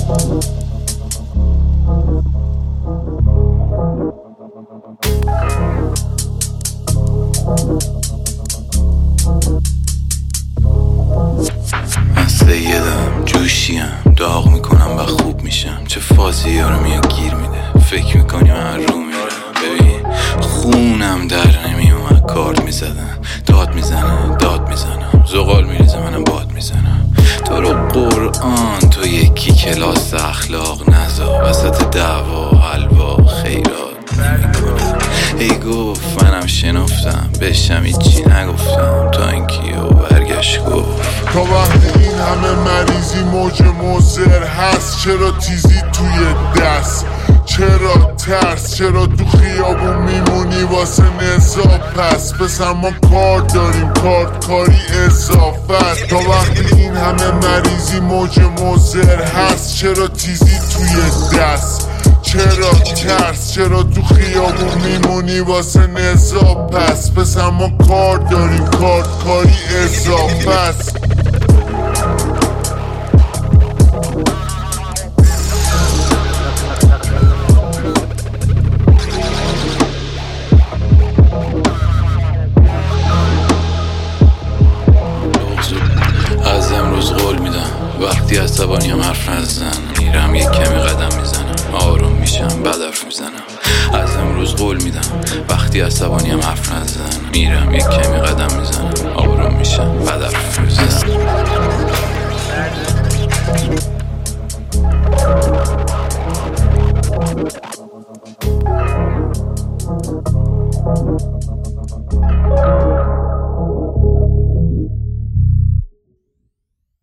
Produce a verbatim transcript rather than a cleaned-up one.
سیدم جوشیم داغ میکنم و خوب میشم. چه فازی ها رو میاد گیر میده، فکر میکنی من رو میرم. ببین خونم در نمیومد، کارت میزدن داد میزنم داد میزنم، زغال میریزه منم باد میزنم. تو رو قرآن تو یکی کلاس اخلاق نزا، وسط دعوا حلوا خیرات نمیکنم. ای گفت منم شنفتم بشم هیچی نگفتم، تا اینکه او برگشت گفت تا وقتی این همه مریضی موج موزر هست، چرا تیزی توی دست، چرا ترس، چرا تو خیابون میمونی واسه نزا؟ پس پسر ما کار داریم، کارت کاری اضافه است. تا وقتی این همه مریضی موج موزر هست، چرا تیزی توی دست، چرا ترس، چرا تو خیابون میمونی واسه نزا؟ پس پسر ما کار داریم، کارت کاری اضافه است. از امروز قول میدم وقتی عصبانیم حرف نزن، میرم یک کمی قدم میزنم، آروم میشم بعد حرف میزنم. از امروز قول میدم وقتی عصبانیم حرف نزن، میرم یک کمی قدم میزنم، آروم میشم بعد حرف میزنم.